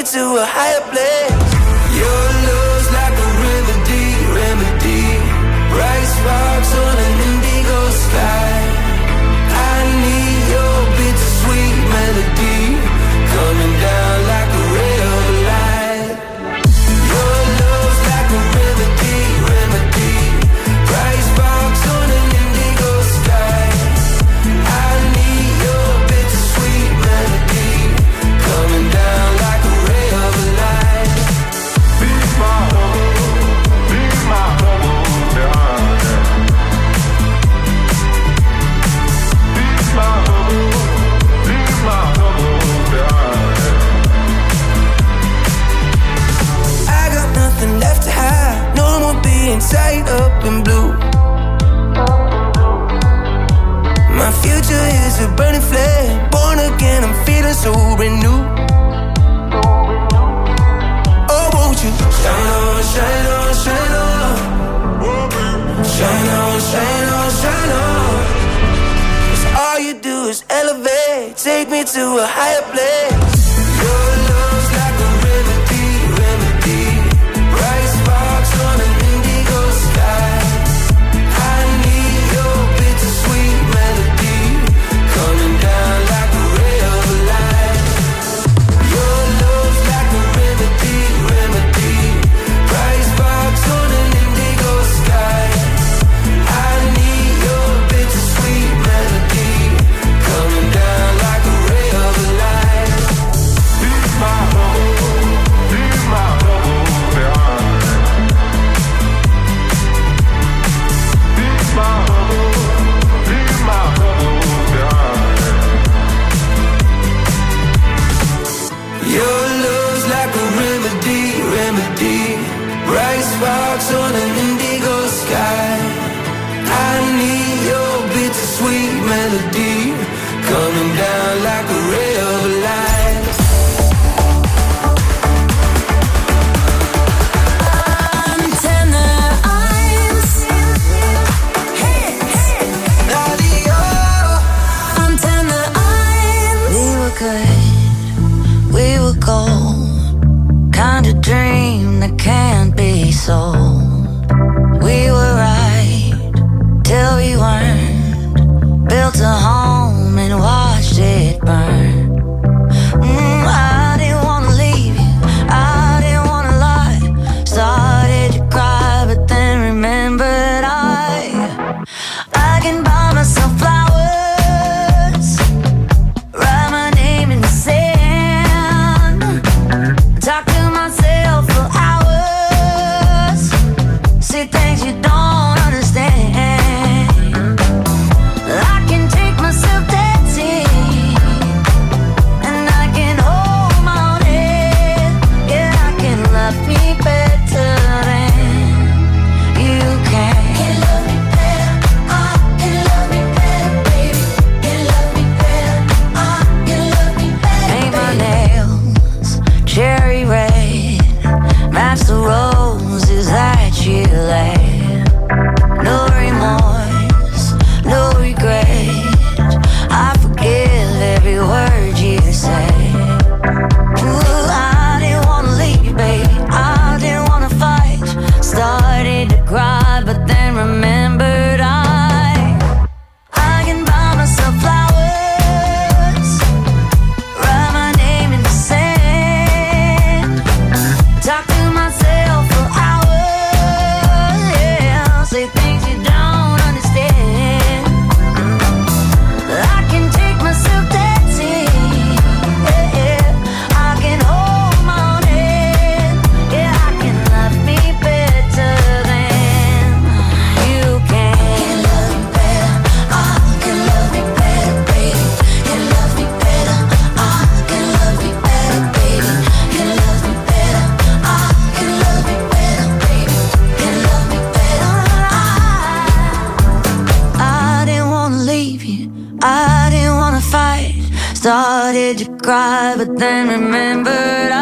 me to a higher place. Your love's like a remedy, remedy. Bright sparks on an indigo sky. I need your bittersweet melody coming down like a ray of light. Your love's like a remedy, remedy. Bright sparks on an indigo sky. I need your bittersweet melody coming down like a ray of light. Be my left to hide, no more being tied up in blue. My future is a burning flame, born again, I'm feeling so brand new. Oh, won't you shine on, shine on, shine on. Shine on, shine on, shine on. 'Cause all you do is elevate, take me to a higher place. Your love's like a remedy, remedy. Bright sparks on an indigo sky. I need your bittersweet melody coming down like a ray of light. Your love's like a remedy, remedy. Bright sparks on an indigo sky. I need your bittersweet melody coming down like a ray of light. Be my hope, be my hope. Your love's like a remedy, remedy. Bright sparks on an indigo sky. I need your bittersweet melody coming down like a ray of light. We were gold, kind of dream that can't be sold. We were right till we weren't. Built a home and watched it burn. I didn't wanna leave you, I didn't wanna lie. Started to cry, but then remembered I can buy myself flowers, write my name in the sand, talk to myself for hours, see things you don't understand. I can take myself dancing, and I can hold my own head. Yeah, I can love me better than you can. Can love me better, I can love me better, baby. Can love me better, I can love me better. Paint my nails cherry red, match the roses that you laid. No remorse, no regret. I forgive every word you say. Ooh, I didn't wanna leave, baby. I didn't wanna fight. Started to cry, but then remembered I can buy myself flowers, write my name in the sand, talk to myself for hours, yeah, say things you don't understand. I can take myself dancing, yeah, I can hold my own head, yeah, I can love me better than you can. Can love me better, I can love me better, baby. Can love me better, I can love me better, baby. Can love me better, I can love me better, baby. Can love me better, I didn't wanna leave you, I didn't wanna fight. Started to cry, but then remembered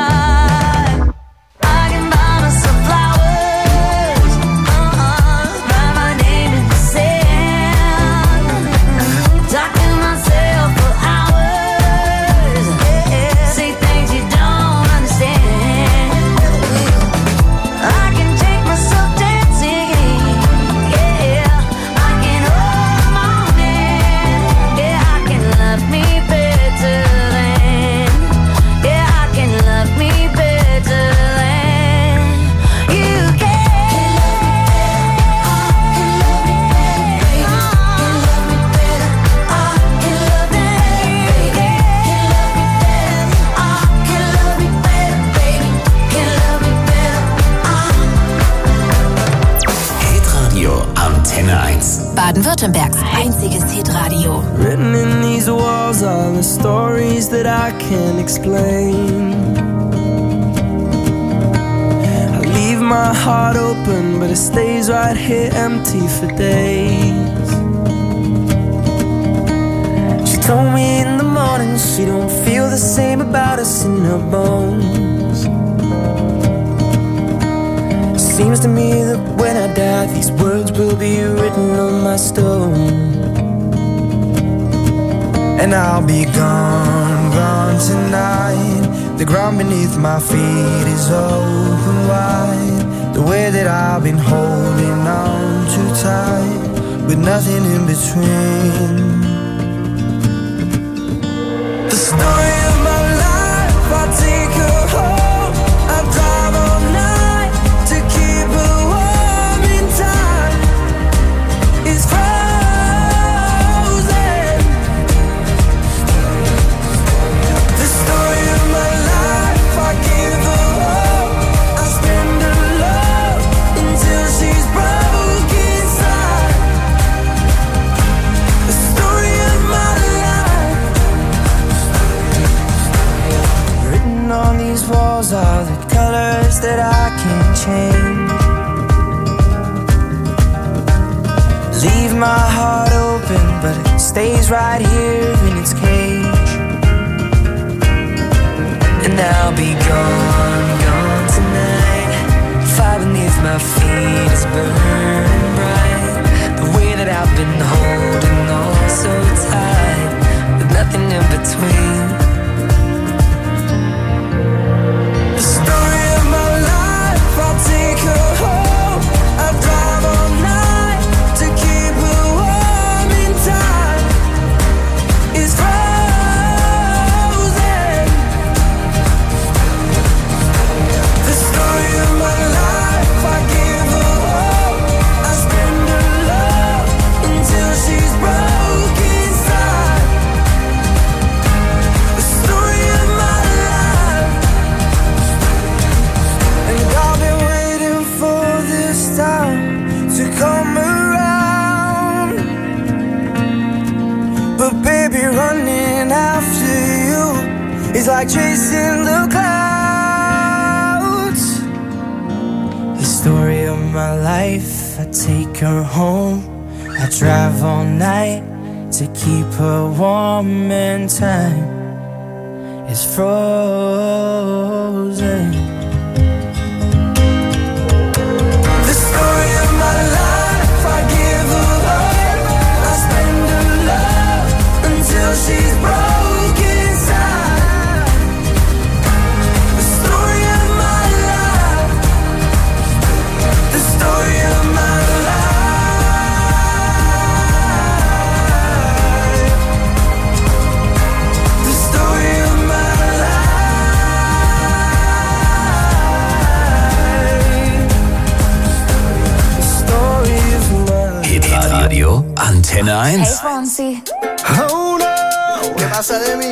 I can buy myself flowers, write my name in the sand, talk to myself for hours, yeah, say things you don't understand. Hits, Baden-Württembergs einziges Hitradio. Written in these walls are the stories that I can't explain. I leave my heart open, but it stays right here empty for days. She told me in the morning she don't feel the same about us in her bones. Seems to me that when I die, these words will be written on my stone. And I'll be gone, gone tonight. The ground beneath my feet is open wide. The way that I've been holding on too tight, with nothing in between. The story of my life, I take her home, I drive all night to keep her warm in time. It's frozen. The story of my life, I give her hope, I spend her love until she's broke inside. The story of my life. Written on these walls are the colors that I can't change. Leave my heart open, but it stays right here in its cage. And I'll be gone, gone tonight. Fire beneath my feet is burning bright. The way that I've been holding on so tight, with nothing in between. The story of my life, I'll take her home, I'll drive all night to keep her warm in time. It's frozen. The story of my life, I give her hope, I spend her love until she's broke inside. The story of my life. And I've been waiting for this time to come around, but baby, running after you is like chasing the clouds. The story of my life, I take her home, I drive all night to keep her warm and time is frozen. The story of my life, I give her hope, I spend her love until she's broke inside. The story of my life, the story of my life, the story of my life, the story of my life. Hitradio Antenne 1. Hey, Fonsi. Oh no, ¿qué pasa de mí?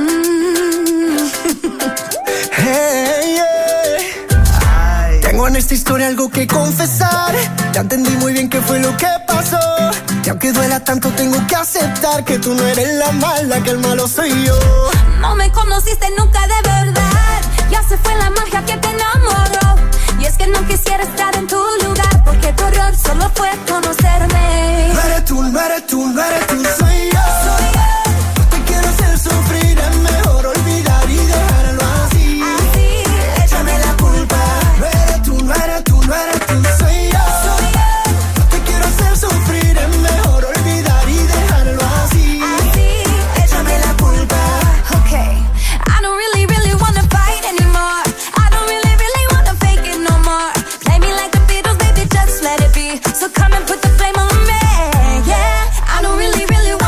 Hey, yeah. Tengo en esta historia algo que confesar. Ya entendí muy bien qué fue lo que pasó. Y aunque duela tanto tengo que aceptar que tú no eres la mala, que el malo soy yo. No me conociste nunca de verdad. Ya se fue la magia que te enamoró. Y es que no quisiera estar en tu lugar, porque tu error solo fue conocerme. No eres tú, no eres tú, no eres tú, soy yo. No te quiero hacer sufrir, es mejor olvidar y dejarlo así. Échame la culpa. No eres tú, no eres tú, no eres tú, soy yo. No te quiero hacer sufrir, es mejor olvidar y dejarlo así. Échame la culpa. Okay, I don't really, really wanna fight anymore. I don't really, really wanna fake it no more. Play me like the Beatles, baby, just let it be. So come and put the flame on me, yeah. I don't really, really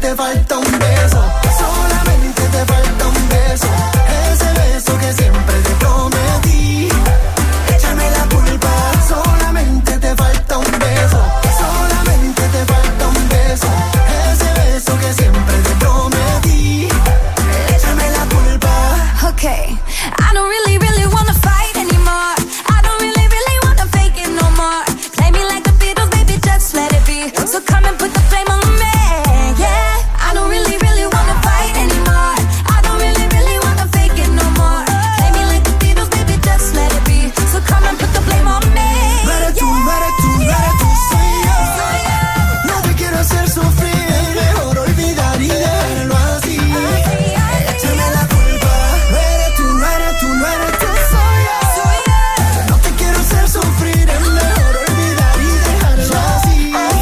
te falta un beso, solamente te falta un beso, ese beso que siempre te prometí. Échame la culpa, solamente te falta un beso, solamente te falta un beso, ese beso que siempre te prometí. Échame la culpa. Okay, I don't really wanna fight anymore. I don't really wanna fake it no more. Play me like the Beatles, baby, just let it be. So come and put the flame on me, yeah. I don't really wanna fight anymore. I don't really wanna fake it no more. Play me like the Beatles, baby, just let it be. So come and put the flame on me. No eres tú, no eres tú, no eres tú, soy yo. No te quiero hacer sufrir, mejor olvidar y dejarlo así. Échame la culpa. No eres tú, no eres tú, no eres tú, soy yo. No te quiero hacer sufrir, es mejor olvidar y dejarlo así.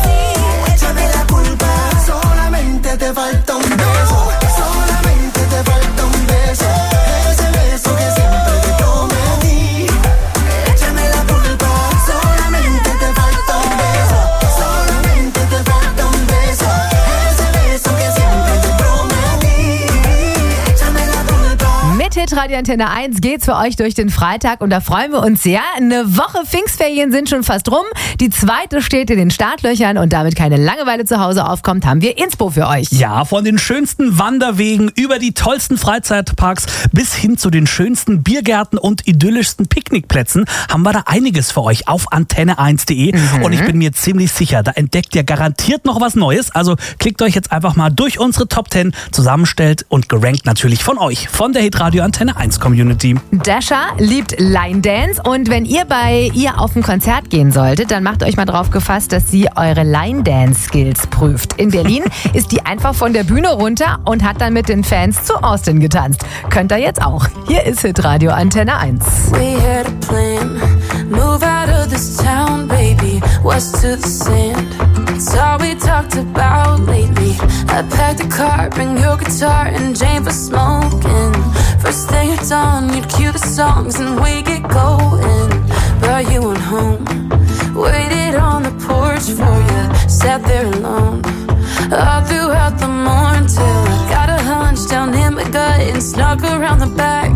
Échame la culpa. Solamente te falta un beso, solamente te falta un beso, ese beso que siempre te prometí. Échame la culpa. Solamente te falta un beso, solamente te falta un beso, ese beso que siempre te prometí. Échame la culpa. Mit Hitradio Antenne 1 geht's für euch durch den Freitag und da freuen wir uns sehr. Eine Woche Pfingstferien sind schon fast rum. Die zweite steht in den Startlöchern und damit keine Langeweile zu Hause aufkommt, haben wir Inspo für euch. Ja, von den schönsten Wanderwegen über die tollsten Freizeitparks bis hin zu den schönsten Biergärten und idyllischsten Picknickplätzen haben wir da einiges für euch auf antenne1.de. Und ich bin mir ziemlich sicher, da entdeckt ihr garantiert noch was Neues. Also klickt euch jetzt einfach mal durch unsere Top 10 zusammenstellt und gerankt natürlich von euch, von der Hitradio Antenne 1 Community. Dasha liebt Line Dance und wenn ihr bei ihr auf ein Konzert gehen solltet, dann macht euch mal drauf gefasst, dass sie eure Line Dance Skills prüft. In Berlin ist die einfach von der Bühne runter und hat dann mit den Fans zu Austin getanzt. Könnt ihr jetzt auch. Hier ist Hitradio Antenne 1. We had a plan, move out of this town, baby, west to the sand. It's all we talked about lately. I packed a car, bring your guitar and Jane for smoking. First thing at dawn, you'd cue the songs and we get going. Brought you on home, waited on the porch for you, sat there alone. All throughout the morning till I got a hunch down in my gut and snuck around the back.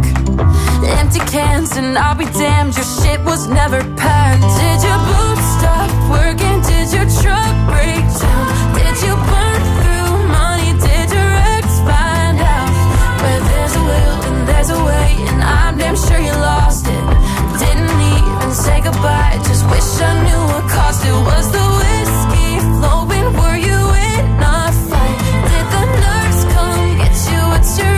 Empty cans and I'll be damned, your shit was never packed. Did your boots stop working? Did your truck break down? Did you burn through money? Did your ex find out? Where there's a will and there's a way, and I'm damn sure you lost it. Didn't even say goodbye, just wish I knew what cost it. Was the whiskey flowing? Were you in a fight? Did the nurse come get you? What's your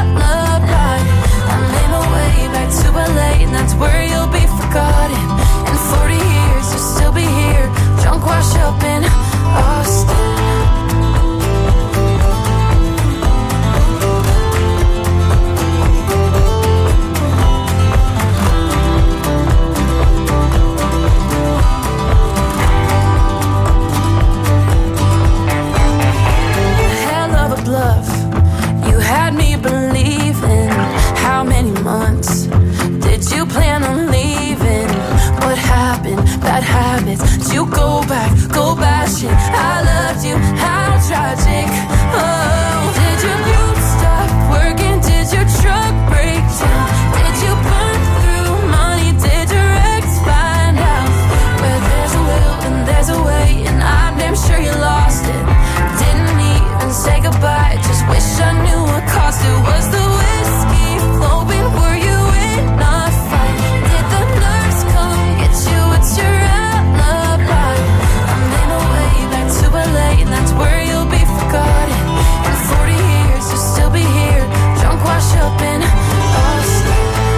alibi? I made my way back to LA, and that's where you'll be forgotten. In 40 years, you'll still be here, drunk, washed up in Austin. Hell of a bluff, you had me believing. How many months did you plan on leaving? What happened? Bad habits. Did you go back, go bashing? I loved you, how tragic. Oh, did your boots stop working? Did your truck break down? Did you burn through money? Did your ex find out? Where there's a will and there's a way, and I'm damn sure you lost it. Didn't even say goodbye, just wish I knew what cost it. Was the whiskey flowing? Were you in a fight? Did the nurse come get you? What's your alibi? I made my way back to LA, and that's where you'll be forgotten. In 40 years, you'll still be here, drunk, washed up in Austin.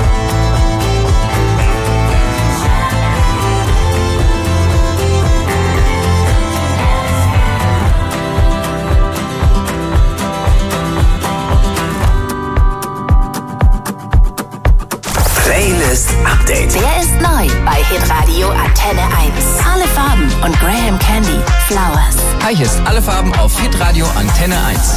Playlist Update. Wer ist neu bei Hitradio Antenne 1? Alle Farben und Graham Candy, Flowers. Hi, hier ist Alle Farben auf Hitradio Antenne 1.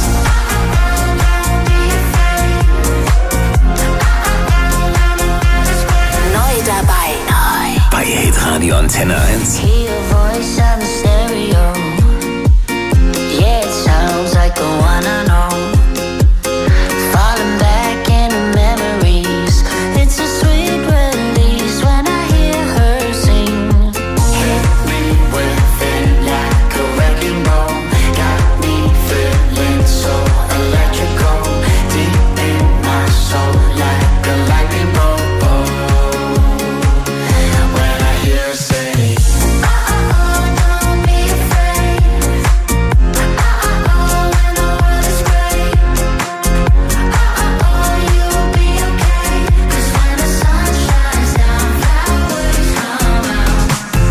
Neu dabei. Bei Hitradio Antenne 1. Hear your voice on the stereo. Yeah, it sounds like a wanna know. Falling back into memories. It's a sweet release when I hear her sing. Hit me with it like a wrecking ball. Got me feeling so electrical. Deep in my soul like a lightning bolt. When I hear her say, don't be afraid. When the world is great. You'll be okay. 'Cause when the sun shines down, flowers come out.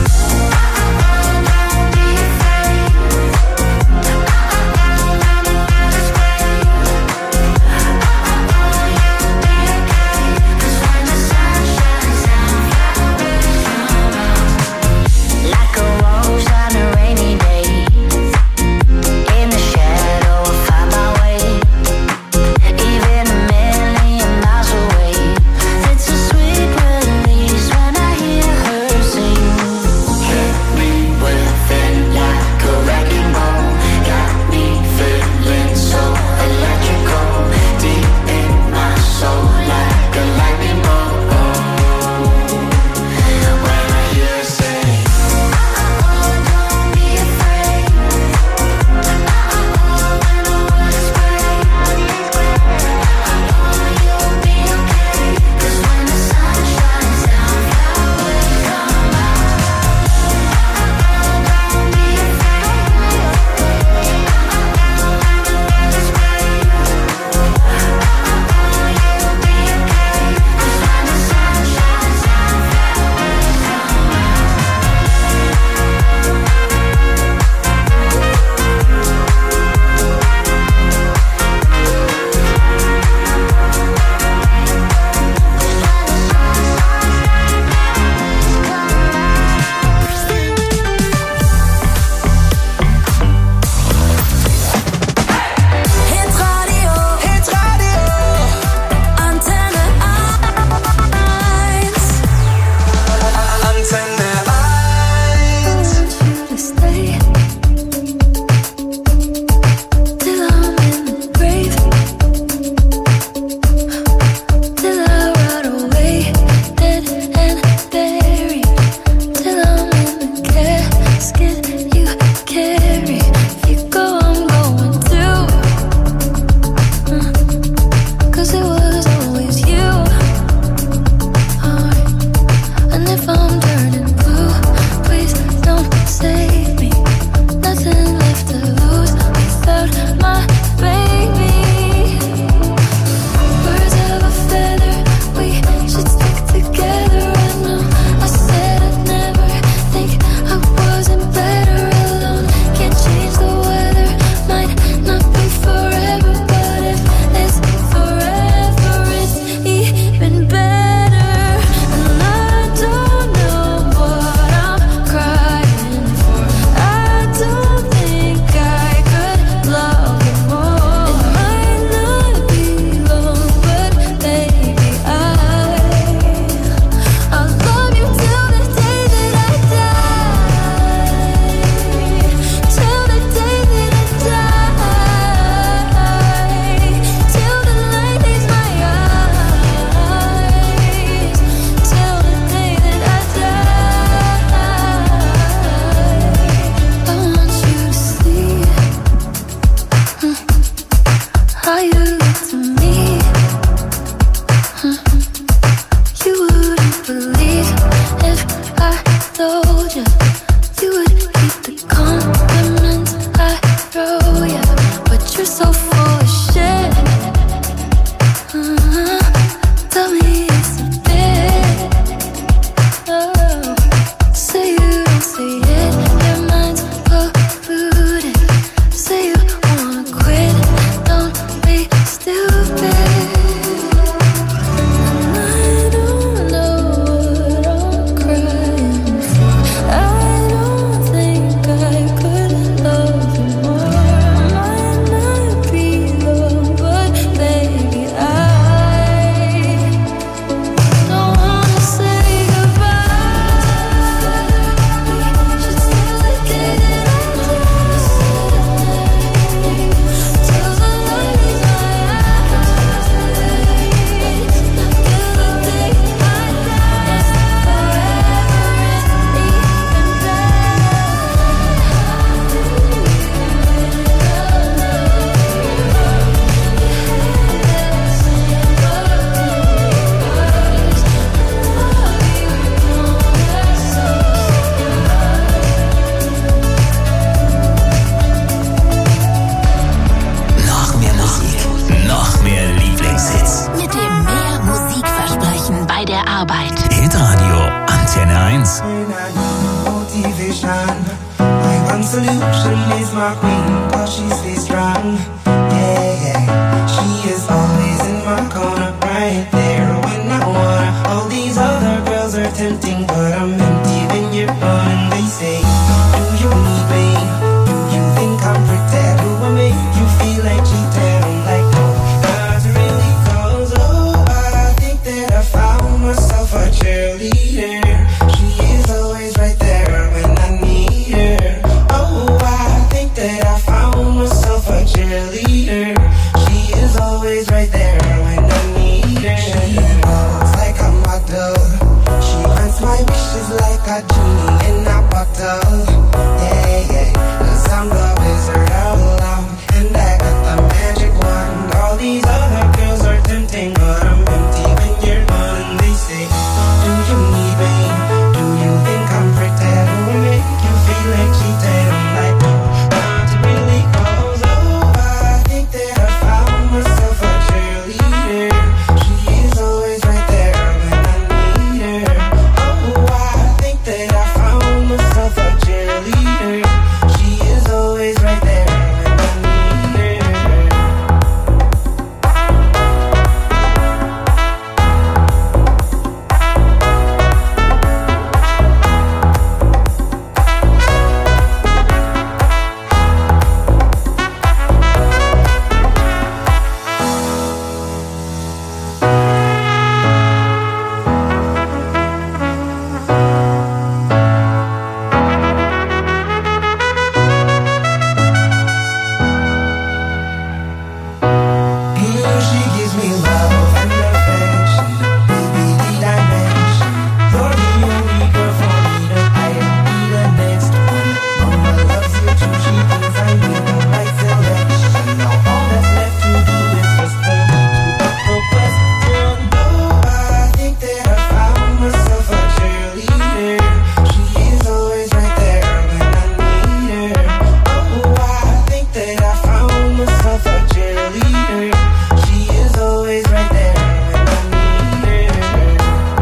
Don't be afraid. When the world is great. You'll be okay. 'Cause when the sun shines down, flowers come out. Like a rose on a rainy day. In the shadow, I find my way. Even a million miles away. It's a sweet release when I hear her sing. Hit me with it like a wrecking ball. Got me feeling so electrical. Deep in my soul like a lightning bolt. When I hear her say, don't be afraid. When the world is great. You'll be okay. 'Cause when the sun shines down, flowers come out. Don't be afraid. When the world is great. You'll be okay. 'Cause when the sun shines down, flowers come out. Hitradio, Antenne 1. Antenne 1. To stay till I'm in the grave, till I rot away, dead and buried, till I'm in the casket you carry. If you go, I'm going too. 'Cause it was always you. And if I'm turning blue, please don't save me. Nothing left to lose without my baby. Birds of a feather, we should stick together. I know I said I'd never think I wasn't better alone. Can't change the weather, might not be forever, but if it's forever, it's even better. And I don't know what I'm crying for. I don't think I could love you more. It might not be long, but baby, I'll love you till the day that I die. Till the day that I die. Till the light leaves my eyes. Till the day that I die. I want you to see how you look to me. You wouldn't believe if I told you. You would keep the compliments I throw you. But you're so full of shit. Tell me it's a bit. Oh, say you don't say it. Your mind's polluted. Say you wanna quit. Don't be stupid. And I don't know what I'm crying for. I don't think I could love you more. Might not be wrong. Yeah, yeah. She is always in my corner, right there when I want. All these other girls are tempting, but I'm empty when you're gone. And they say, do you need me? Do you think I'm pretend? Do I make you feel like cheating? I'm like, no, not really, cause oh, I think that I found myself a cheerleader. She is always right there when I need her. Oh, I think that I found myself a cheerleader. She is always right there when I need her. She looks like a model. She grants my wishes like a genie in a bottle. Yeah, yeah, 'cause I'm the wizard of love, and I got the magic wand. All these other girls are tempting, but I'm empty when you're gone. And they say, do you need me? Do you think I'm pretend? Do I make you feel like cheating? I'm like, no, not really, cause oh, I think that I found myself a cheerleader. She is always right there when I need her. Oh, I think that I found myself a cheerleader. She is always right there when I need her. She gives me love and affection, baby, the dimension. You're the only girl for me to I don't be the next one. Mama loves you too, she thinks I need the right selection. Now all that's left to do is just for me to propose. Oh, I think that I found myself a cheerleader. She is always right there when I need her. Oh, I think that I found myself a cheerleader. She is always right there when I need her.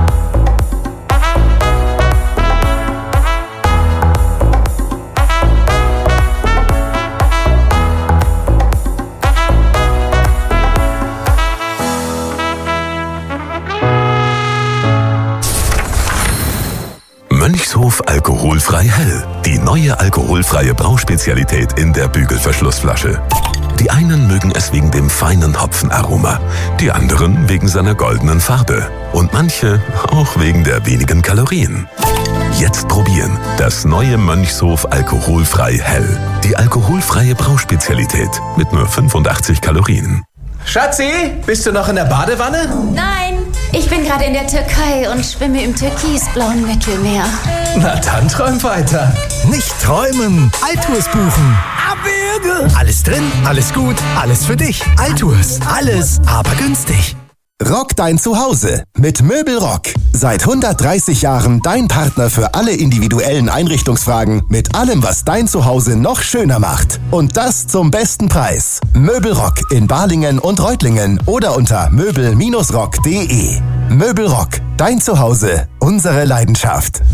Mönchshof alkoholfrei hell. Die neue alkoholfreie Brauspezialität in der Bügelverschlussflasche. Die einen mögen es wegen dem feinen Hopfenaroma, die anderen wegen seiner goldenen Farbe und manche auch wegen der wenigen Kalorien. Jetzt probieren das neue Mönchshof alkoholfrei hell. Die alkoholfreie Brauspezialität mit nur 85 Kalorien. Schatzi, bist du noch in der Badewanne? Nein, ich bin gerade in der Türkei und schwimme im türkisblauen Mittelmeer. Na dann träum weiter. Nicht träumen, Altours buchen. Abwürge. Alles drin, alles gut, alles für dich. Altours, alles, aber günstig. Rock dein Zuhause mit Möbelrock. Seit 130 Jahren dein Partner für alle individuellen Einrichtungsfragen mit allem, was dein Zuhause noch schöner macht. Und das zum besten Preis. Möbelrock in Balingen und Reutlingen oder unter möbel-rock.de. Möbelrock, dein Zuhause, unsere Leidenschaft.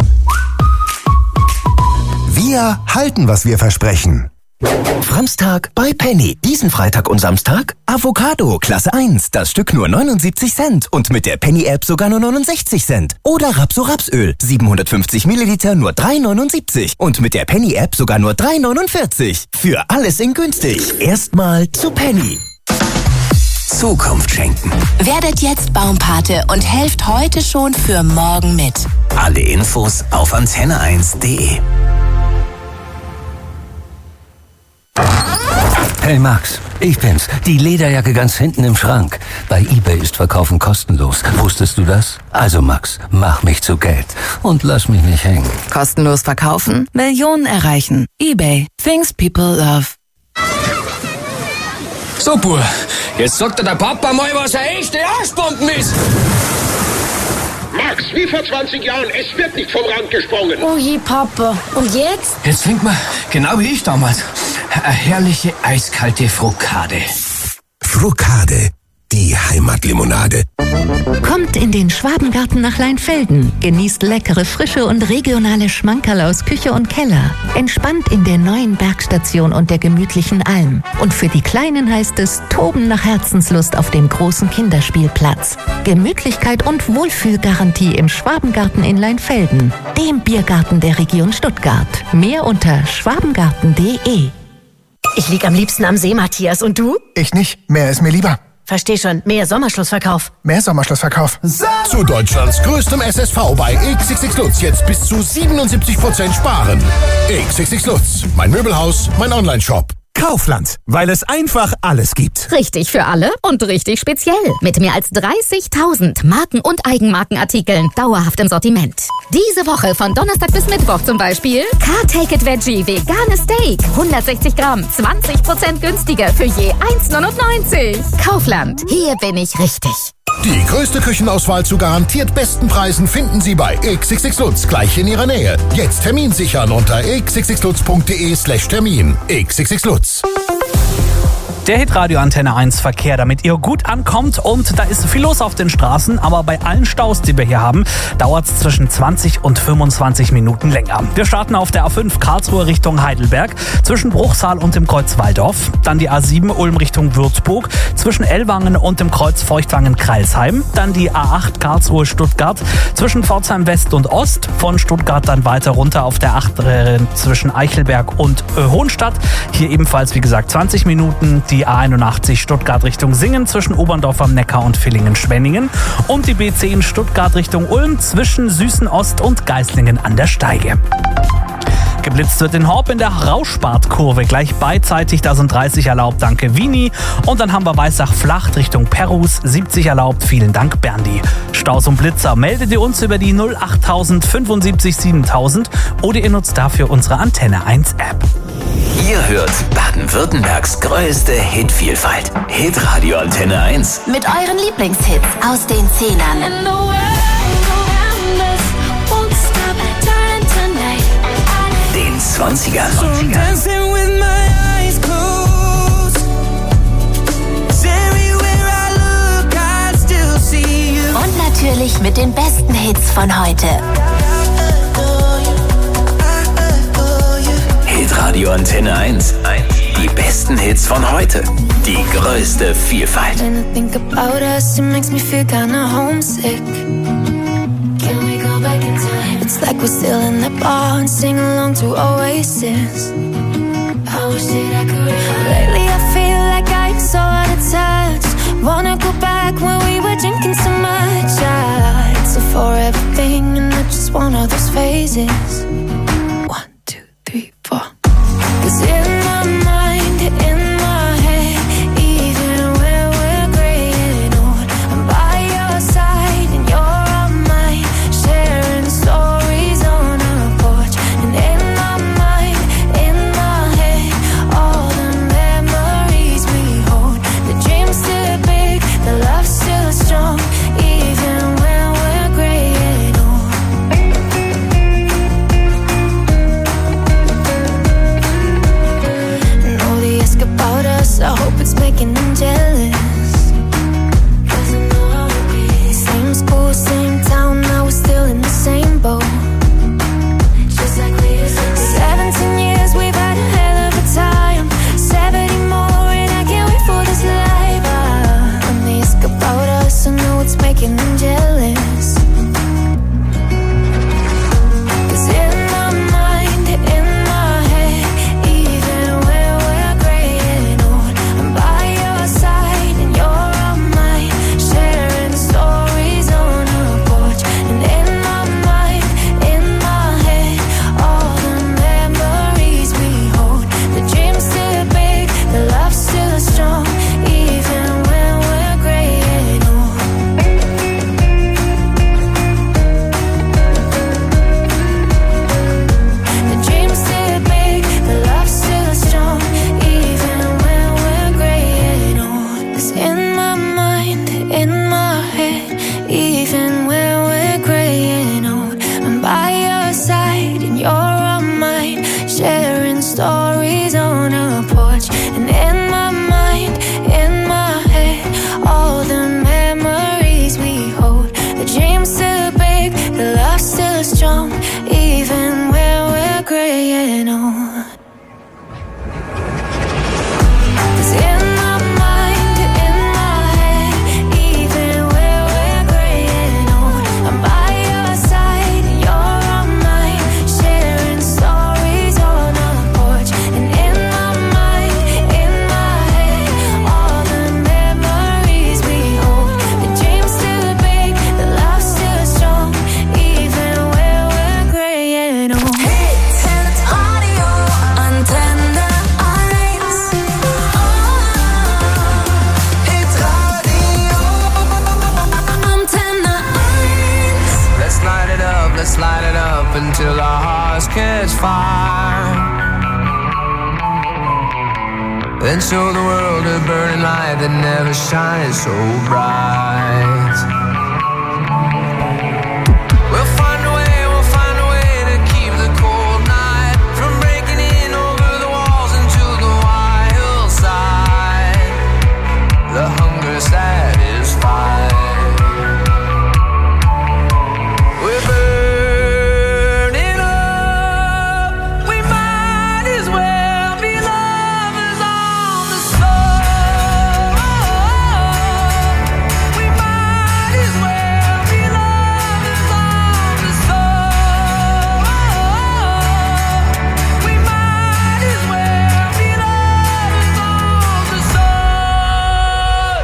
Wir halten, was wir versprechen. Framstag bei Penny. Diesen Freitag und Samstag Avocado Klasse 1, das Stück nur 79 Cent und mit der Penny-App sogar nur 69 Cent. Oder Rapsöl 750 Milliliter nur 3,79 und mit der Penny-App sogar nur 3,49. Für alles in günstig. Erstmal zu Penny. Zukunft schenken. Werdet jetzt Baumpate und helft heute schon für morgen mit. Alle Infos auf antenne1.de. Hey Max, ich bin's. Die Lederjacke ganz hinten im Schrank. Bei eBay ist Verkaufen kostenlos. Wusstest du das? Also Max, mach mich zu Geld und lass mich nicht hängen. Kostenlos verkaufen, Millionen erreichen. eBay. Things people love. So, Bub, jetzt sagt dir der Papa mal, was eine echte Arschbomben ist. Max, wie vor 20 Jahren, es wird nicht vom Rand gesprungen. Oh je, Papa. Und jetzt? Jetzt trinkt man, genau wie ich damals, eine herrliche eiskalte Frukade. Frukade. Die die Heimatlimonade. Kommt in den Schwabengarten nach Leinfelden. Genießt leckere, frische und regionale Schmankerl aus Küche und Keller. Entspannt in der neuen Bergstation und der gemütlichen Alm. Und für die Kleinen heißt es Toben nach Herzenslust auf dem großen Kinderspielplatz. Gemütlichkeit und Wohlfühlgarantie im Schwabengarten in Leinfelden, dem Biergarten der Region Stuttgart. Mehr unter schwabengarten.de. Ich lieg am liebsten am See, Matthias. Und du? Ich nicht. Meer ist mir lieber. Versteh schon. Mehr Sommerschlussverkauf. Mehr Sommerschlussverkauf. Zu Deutschlands größtem SSV bei XXX Lutz jetzt bis zu 77% sparen. XXX Lutz, mein Möbelhaus, mein Onlineshop. Kaufland, weil es einfach alles gibt. Richtig für alle und richtig speziell. Mit mehr als 30.000 Marken- und Eigenmarkenartikeln dauerhaft im Sortiment. Diese Woche von Donnerstag bis Mittwoch zum Beispiel Car Take It Veggie veganes Steak. 160 Gramm, 20% günstiger für je 1,99. Kaufland, hier bin ich richtig. Die größte Küchenauswahl zu garantiert besten Preisen finden Sie bei XXX Lutz gleich in Ihrer Nähe. Jetzt Termin sichern unter xxxlutz.de/Termin. XXX Lutz. Der Hitradio Antenne 1 Verkehr, damit ihr gut ankommt, und da ist viel los auf den Straßen, aber bei allen Staus, die wir hier haben, dauert es zwischen 20 und 25 Minuten länger. Wir starten auf der A5 Karlsruhe Richtung Heidelberg, zwischen Bruchsal und dem Kreuz Waldorf, dann die A7 Ulm Richtung Würzburg, zwischen Ellwangen und dem Kreuz Feuchtwangen-Kreilsheim, dann die A8 Karlsruhe Stuttgart, zwischen Pforzheim West und Ost, von Stuttgart dann weiter runter auf der 8 zwischen Eichelberg und Hohenstadt, hier ebenfalls wie gesagt 20 Minuten, die A81 Stuttgart Richtung Singen zwischen Oberndorf am Neckar und Villingen-Schwenningen und die B10 Stuttgart Richtung Ulm zwischen Süßen-Ost und Geislingen an der Steige. Geblitzt wird in Horb in der Rauschbadkurve, gleich beidseitig, da sind 30 erlaubt, danke Vini. Und dann haben wir Weissach-Flacht Richtung Perus, 70 erlaubt, vielen Dank Berndi. Staus und Blitzer, meldet ihr uns über die 08000 75 7000 oder ihr nutzt dafür unsere Antenne 1 App. Ihr hört Baden-Württembergs größte Hitvielfalt. Hitradio Antenne 1. Mit euren Lieblingshits aus den 10ern. Den 20ern. Und natürlich mit den besten Hits von heute. Hitradio Antenne 1. Die besten Hits von heute. Die größte Vielfalt. When I think about us, it makes me feel kinda homesick. Can we go back in time? It's like we're still in the bar and sing along to Oasis. I wish that I could. Lately I feel like I'm so out of touch. Wanna go back when we were drinking so much. It's a forever thing and not just one of those phases. 1, 2, 3, 4. 'Cause in my mind, in my head, even when we're graying old, I'm by your side and you're on mine, sharing stories on our porch. And in my mind, in my head, all the memories we hold. The dream's still big, the love's still strong, even when we're graying old. And all they ask about us, I hope it's making them jealous. 'Cause I know how it is. Same school, same town, now we're still in the same boat. Just like we used to be. 17 years, we've had a hell of a time. 70 more, and I can't wait for this life. When they ask about us, I know it's making them jealous. 'Cause in my mind, in my head, even when we're graying old, I'm by your side. fire, then show the world a burning light that never shines so bright. We'll find a way to keep the cold night from breaking in over the walls into the wild side. The hunger satisfied. We're burning up. We might as well be lovers on the soul. We might as well be lovers on the soul. We might as well be lovers on the soul.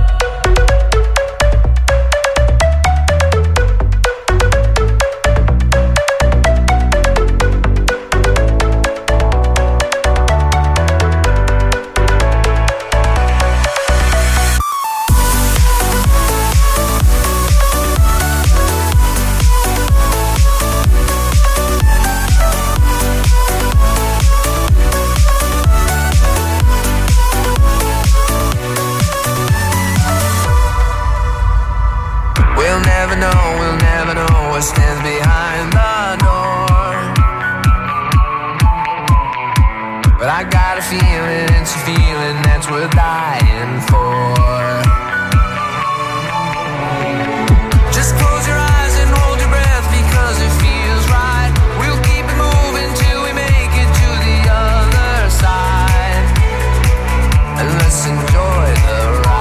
We'll never know what stands behind the door. But I got a feeling, it's a feeling that's worth dying for. Just close your eyes and hold your breath because it feels right. We'll keep it moving till we make it to the other side. And let's enjoy the ride.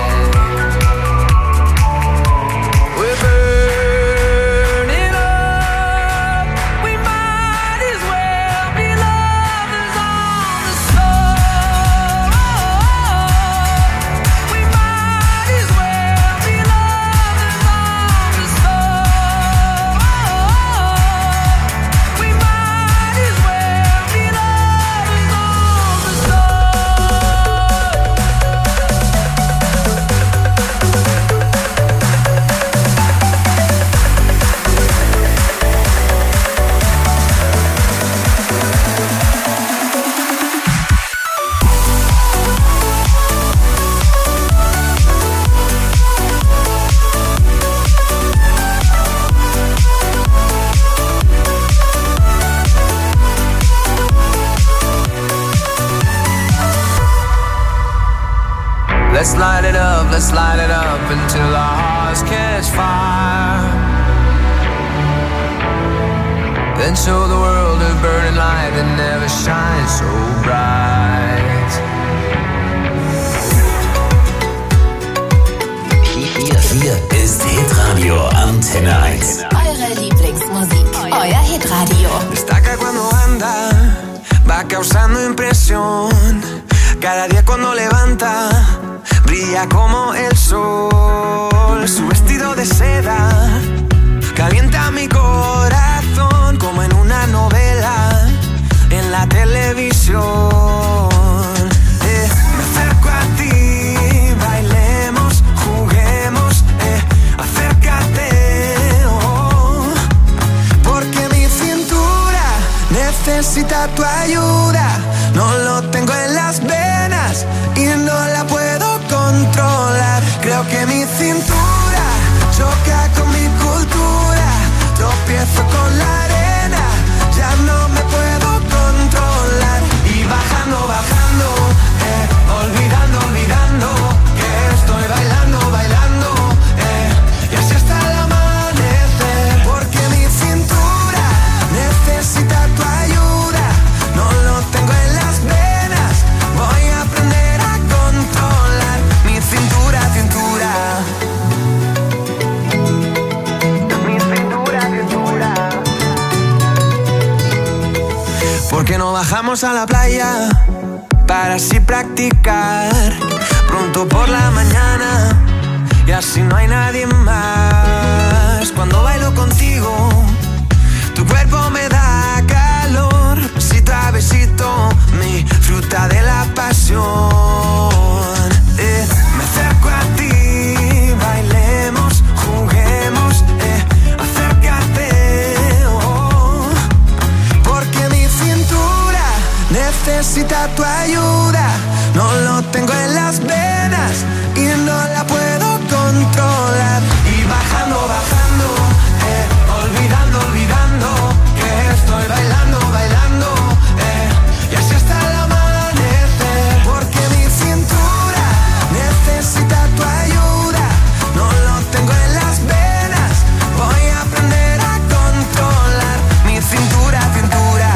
We're burning up. We might as well be lovers on the soul. We might as well be lovers on the soul. We might as well be lovers on the Let's light it up until our hearts catch fire. Then show the world a burning light that never shines so bright. Hier ist Hitradio Antenne 1. Eure Lieblingsmusik, euer Hitradio. Destaca cuando anda, va causando impresión. Cada día cuando levanta, brilla como el sol. Su vestido de seda calienta mi corazón como en una novela en la televisión. Me acerco a ti, bailemos, juguemos, acércate, oh, porque mi cintura necesita tu ayuda. No lo tengo en las venas y no la puedo controlar. Creo que mi cintura choca con mi cultura. Tropiezo con la arena, ya no me puedo controlar. Y bajando, bajando, olvidando, olvidando que estoy bailando, bailando, y así hasta el amanecer. Porque mi cintura necesita tu ayuda. No lo tengo en las venas, voy a aprender a controlar mi cintura, cintura. Mi cintura, cintura. ¿Por qué no bajamos a la playa para así practicar? Pronto por la mañana y así no hay nadie más. Cuando bailo contigo, tu cuerpo me da calor. Besito a besito, mi fruta de la pasión. Me acerco a ti, bailemos, juguemos, acércate, oh, porque necesita tu ayuda. No lo tengo en las venas y no la puedo controlar. Y bajando, bajando, olvidando, olvidando que estoy bailando, bailando, y así hasta el amanecer. Porque mi cintura necesita tu ayuda. No lo tengo en las venas, voy a aprender a controlar mi cintura, cintura.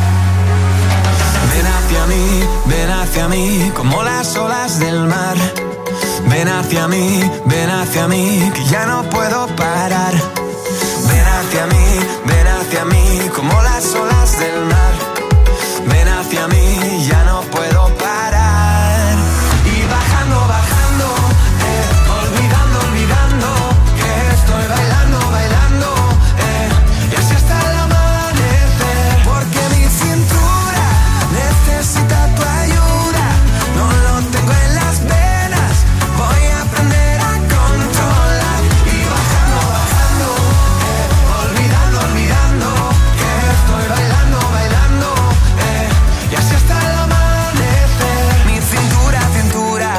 Ven hacia mí, como las olas del mar. Ven hacia mí, que ya no puedo parar. Ven hacia mí, como las olas del mar. Ven hacia mí, ya no puedo parar. Y bajando, bajando, olvidando, olvidando que estoy bailando, bailando, y así hasta el amanecer. Porque mi cintura necesita tu ayuda. No lo tengo en las venas, voy a aprender a controlar. Y bajando, bajando, olvidando, olvidando que estoy bailando, bailando, y así hasta el amanecer. Mi cintura, cintura.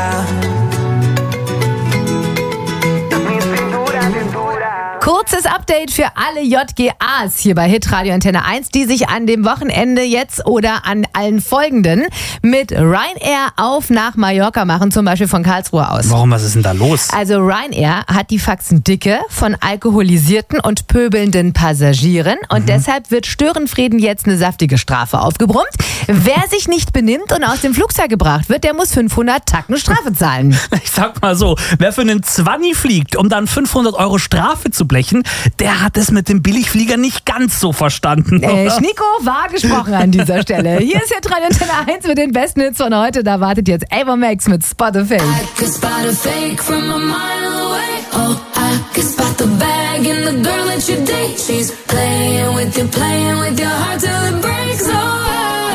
Mi cintura, cintura. Kurzes Update für alle JGAs hier bei Hitradio Antenne 1, die sich an dem Wochenende jetzt oder an allen folgenden mit Ryanair auf nach Mallorca machen, zum Beispiel von Karlsruhe aus. Warum, was ist denn da los? Also Ryanair hat die Faxen dicke von alkoholisierten und pöbelnden Passagieren und deshalb wird Störenfrieden jetzt eine saftige Strafe aufgebrummt. Wer sich nicht benimmt und aus dem Flugzeug gebracht wird, der muss 500 Tacken Strafe zahlen. Ich sag mal so, wer für einen Zwanni fliegt, um dann 500 € Strafe zu blechen, der hat es mit dem Billigflieger nicht ganz so verstanden. Schnico war gesprochen an dieser Stelle. Hier ist jetzt Radio Antenne 1 mit den besten Hits von heute. Da wartet jetzt Ava Max mit Spot a Fake. I could spot a fake from a mile away. Oh, I could spot the bag in the girl that you date. She's playing with your heart till it breaks. Oh,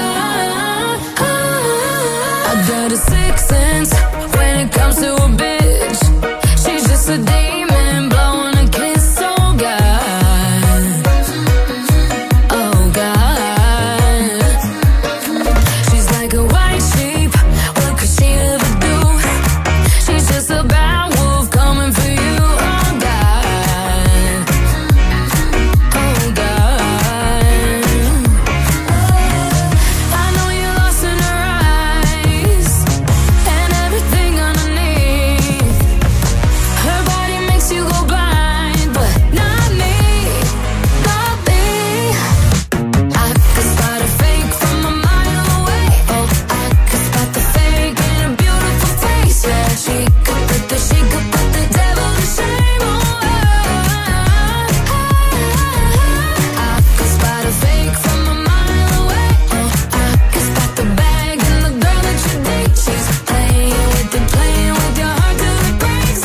I got a sixth sense when it comes to a bitch. She's just a demon blowing a kiss. Oh God, oh God. She's like a white sheep. What could she ever do? She's just a bad wolf coming for you. Oh God, oh God. I know you're lost in her eyes and everything underneath. Her body makes you go blind, but not me, not me. I could spot a fake from a mile away. Oh, I could spot the fake in a beautiful face. Yeah, she could put the devil to shame. Oh, I could spot a fake from a mile away. Oh, I could spot the bag in the girl that you date. She's playing with your heart till it breaks.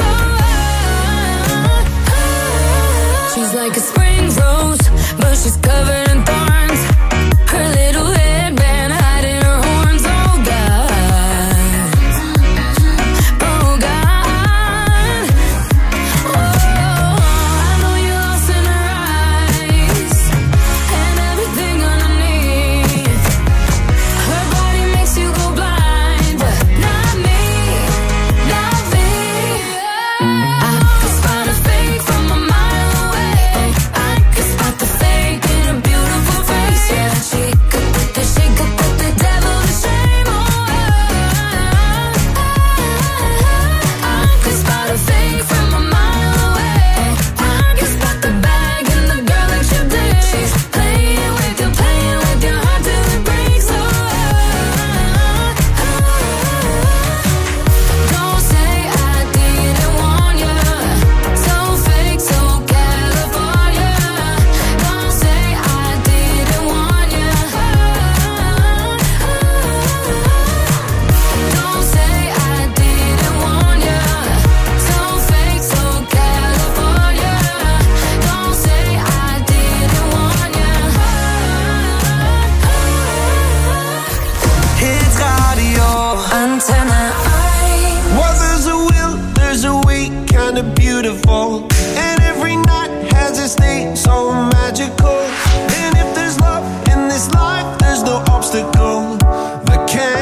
Oh, she's like a spring rose, but she's covered in thorns. Her little headband hiding her horns. Oh God, oh God. Oh, I know you're lost in her eyes and everything underneath. Her body makes you go blind, but not me, not me. I could spot a fake from a mile away. Oh, I could spot the fake in a beautiful face. Yeah, she could put the devil to shame. Oh, I could spot a fake from a mile away. I could spot the bag in the girl that you date. She's playing with your heart till it breaks. Oh, don't say I didn't warn you. So fake, so California. Don't say I didn't warn you. Don't say I didn't warn you. So fake, so California. Don't say I didn't warn you. Hits Radio Antenne 1. Well, there's a will, there's a way, kinda beautiful. And every night has its day, so magical. And if there's love in this life, there's no obstacle that can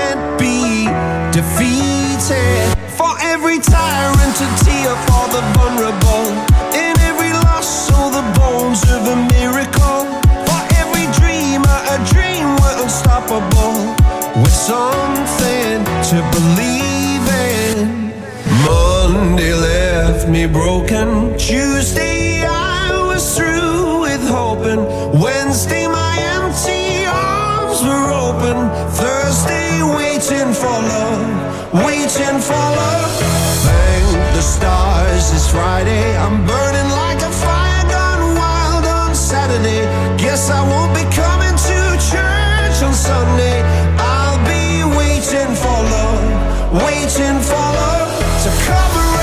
defeated. For every tyrant to tear for the vulnerable. In every loss, all the bones of a miracle. For every dreamer, a dream we're unstoppable. With something to believe in. Monday left me broken. Tuesday I was through with hoping. Wednesday my empty arms were open. Thursday waiting for love, waiting for love. Thank the stars it's Friday. I'm burning like a fire gone wild on Saturday. Guess I won't be coming to church on Sunday. I'll be waiting for love, waiting for love to come around.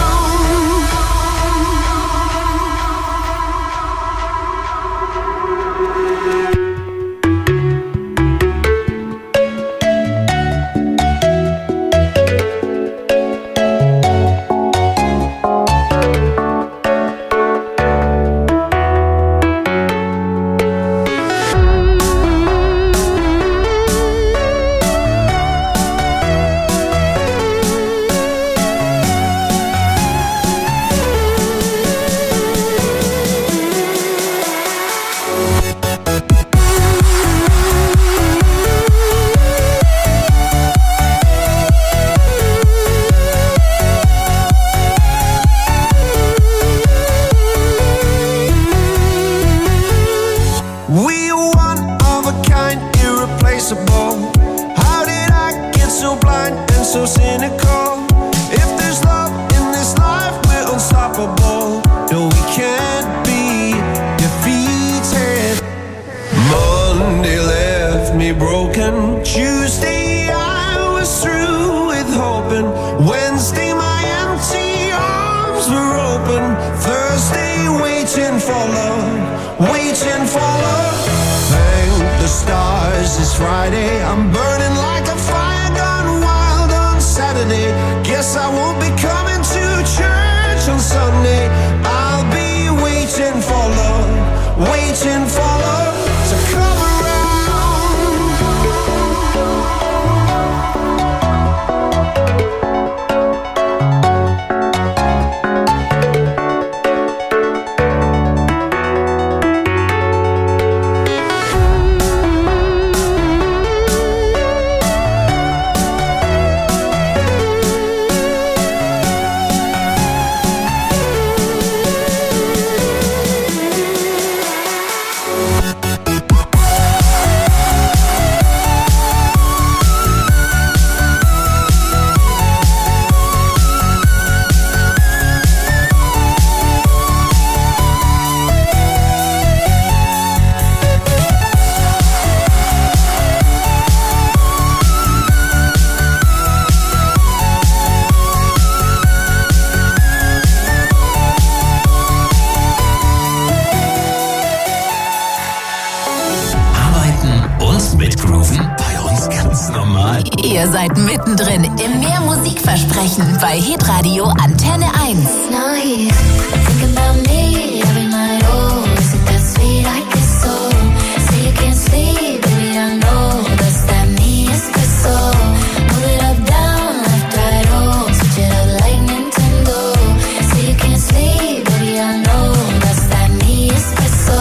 Ihr seid mittendrin im Mehr Musikversprechen bei Hitradio Antenne 1. Now he's thinking about me every night. Oh, is it that sweet I guess so? Say you can't sleep, baby, I know that's that me espresso. Move it up, down, left, right, oh, switch it up like Nintendo. Say you can't sleep, baby, I know that's that me espresso.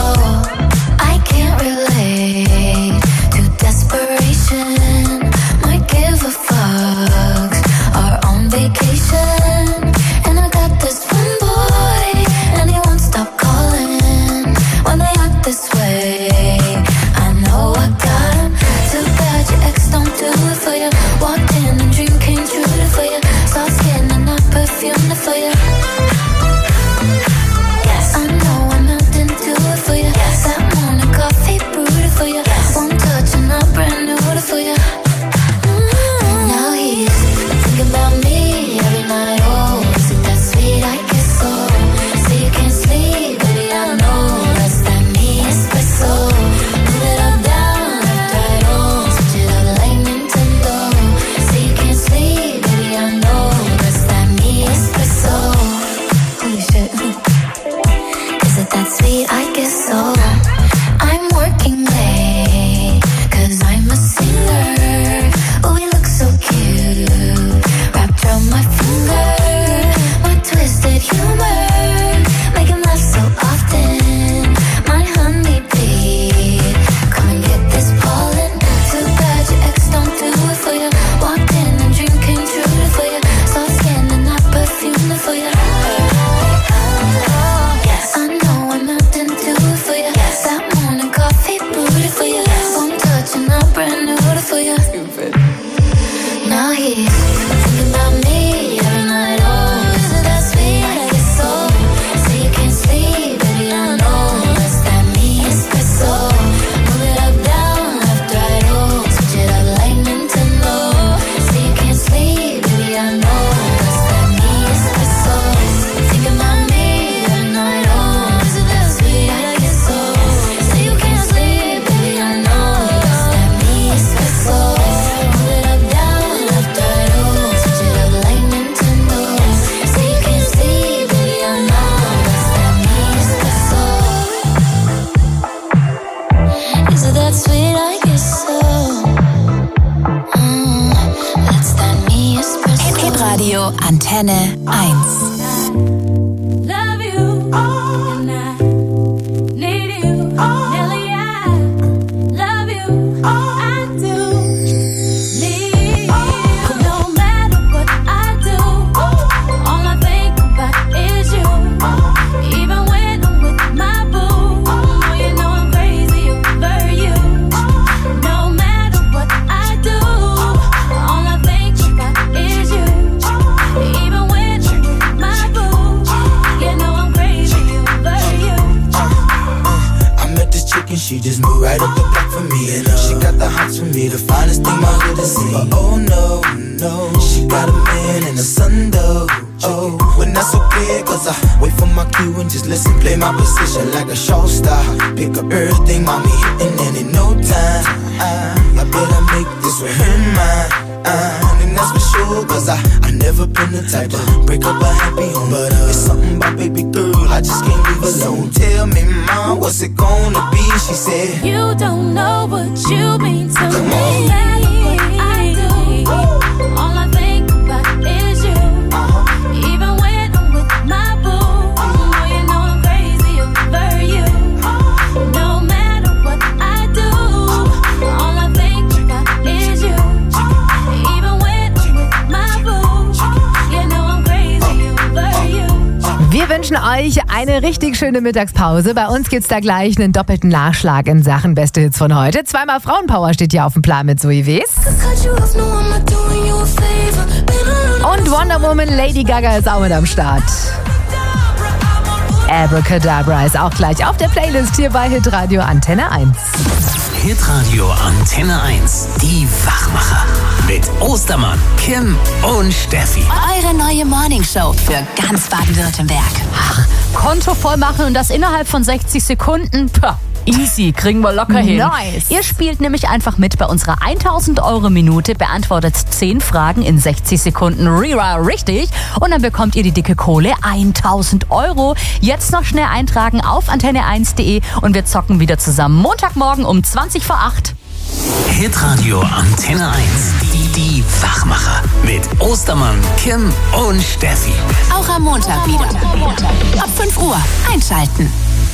I can't relate to desperation. Give a fuck, are on vacation. And I got this one boy, and he won't stop calling when they act this way. I know I got him. Too bad your ex don't do it for you. Walked in and dream came true for you. Soft skin and not perfumed for you. Yes, I know I'm melting to it for you. Yes, that morning coffee brewed for you. Yes, one touch and I'm brand new for you. About me every night, oh, is it that sweet I guess so? Say you can't sleep, baby, I know that's that me espresso. Move it up, down, left, right, oh, switch it up like Nintendo. Say you can't sleep, baby, I know that's that me espresso. Hitradio Antenne 1. She just moved right up the block for me, and she got the hots for me, the finest thing my hood has seen. But oh no, no, she got a man and a son though. Oh, when that's okay, cause I wait for my cue and just listen, play my position like a show star. Pick up everything, mommy hitting, and in no time, I better make this with her mine. And that's for sure, cause I never been the type to break up a happy home. But it's something about baby girl, I just can't leave alone. Tell me, mom, what's it gonna be? She said, you don't know what you mean to Come me. on. What I do, all I think about is you. Even when I'm with my boo, oh, you know I'm crazy over you. No matter what I do, all I think about is you. Even when I'm with my boo, you know I'm crazy over you. Wir wünschen euch eine richtig schöne Mittagspause. Bei uns gibt's da gleich einen doppelten Nachschlag in Sachen Beste Hits von heute. Zweimal Frauenpower steht hier auf dem Plan mit Zoe Wes. Und Wonder Woman Lady Gaga ist auch mit am Start. Abracadabra ist auch gleich auf der Playlist hier bei Hitradio Antenne 1. Hitradio Antenne 1. Die Wachmacher. Mit Ostermann, Kim und Steffi. Eure neue Morningshow für ganz Baden-Württemberg. Ach, Konto voll machen und das innerhalb von 60 Sekunden. Pah, easy, kriegen wir locker hin. Nice. Ihr spielt nämlich einfach mit bei unserer 1000 Euro Minute, beantwortet 10 Fragen in 60 Sekunden richtig und dann bekommt ihr die dicke Kohle, 1000 Euro. Jetzt noch schnell eintragen auf antenne1.de und wir zocken wieder zusammen Montagmorgen um 20 vor 8. Hitradio Antenne 1. Die Wachmacher. Mit Ostermann, Kim und Steffi. Auch am Montag wieder. Ab 5 Uhr einschalten.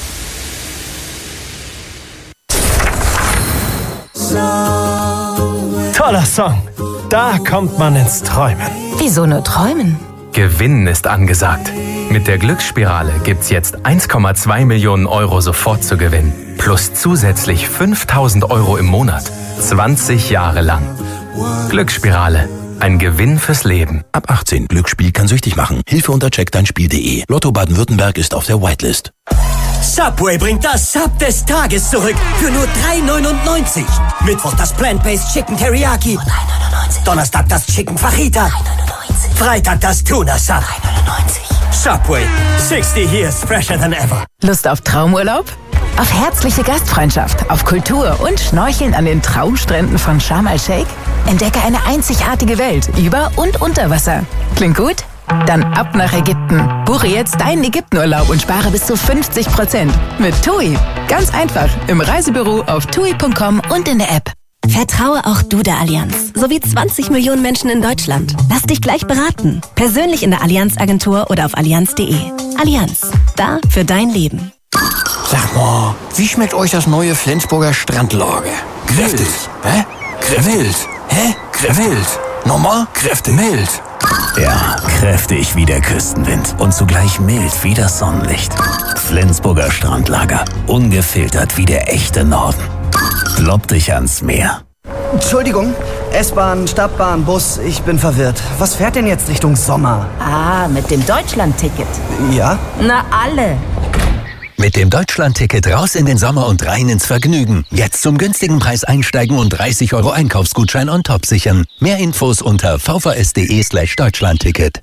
Toller Song. Da kommt man ins Träumen. Wieso nur träumen? Gewinnen ist angesagt. Mit der Glücksspirale gibt's jetzt 1,2 Millionen Euro sofort zu gewinnen. Plus zusätzlich 5.000 Euro im Monat. 20 Jahre lang. Glücksspirale. Ein Gewinn fürs Leben. Ab 18. Glücksspiel kann süchtig machen. Hilfe unter checkdeinspiel.de. Lotto Baden-Württemberg ist auf der Whitelist. Subway bringt das Sub des Tages zurück für nur 3,99. Mittwoch das Plant-Based Chicken Teriyaki. 3,99. Donnerstag das Chicken Fajita. 3,99. Freitag das Tuna Sub. 3,99. Subway. 60 years fresher than ever. Lust auf Traumurlaub? Auf herzliche Gastfreundschaft, auf Kultur und Schnorcheln an den Traumstränden von Sharm el-Sheikh? Entdecke eine einzigartige Welt über und unter Wasser. Klingt gut? Dann ab nach Ägypten. Buche jetzt deinen Ägyptenurlaub und spare bis zu 50% mit TUI. Ganz einfach im Reisebüro auf tui.com und in der App. Vertraue auch du der Allianz, sowie 20 Millionen Menschen in Deutschland. Lass dich gleich beraten. Persönlich in der Allianz-Agentur oder auf allianz.de. Allianz, da für dein Leben. Sag mal, wie schmeckt euch das neue Flensburger Strandlager? Kräftig. Hä? Wild. Hä? Wild. Nochmal? Kräftig. Mild. Ja, kräftig wie der Küstenwind und zugleich mild wie das Sonnenlicht. Flensburger Strandlager. Ungefiltert wie der echte Norden. Klopp dich ans Meer. Entschuldigung, S-Bahn, Stadtbahn, Bus, ich bin verwirrt. Was fährt denn jetzt Richtung Sommer? Ah, mit dem Deutschland-Ticket. Ja? Na, alle. Mit dem Deutschland-Ticket raus in den Sommer und rein ins Vergnügen. Jetzt zum günstigen Preis einsteigen und 30 Euro Einkaufsgutschein on top sichern. Mehr Infos unter vvs.de/Deutschlandticket.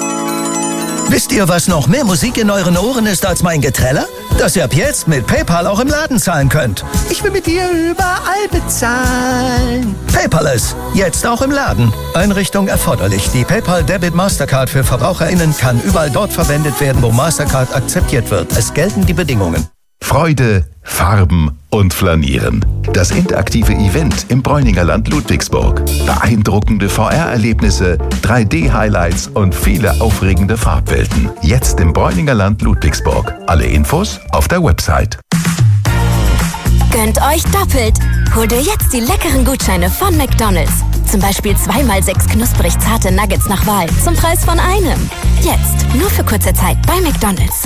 Wisst ihr, was noch mehr Musik in euren Ohren ist als mein Geträller? Dass ihr ab jetzt mit PayPal auch im Laden zahlen könnt. Ich will mit dir überall bezahlen. PayPal jetzt auch im Laden. Einrichtung erforderlich. Die PayPal Debit Mastercard für VerbraucherInnen kann überall dort verwendet werden, wo Mastercard akzeptiert wird. Es gelten die Bedingungen. Freude, Farben und Flanieren. Das interaktive Event im Bräuninger Land Ludwigsburg. Beeindruckende VR-Erlebnisse, 3D-Highlights und viele aufregende Farbwelten. Jetzt im Bräuninger Land Ludwigsburg. Alle Infos auf der Website. Gönnt euch doppelt. Holt ihr jetzt die leckeren Gutscheine von McDonald's. Zum Beispiel 2x6 knusprig zarte Nuggets nach Wahl zum Preis von einem. Jetzt, nur für kurze Zeit bei McDonald's.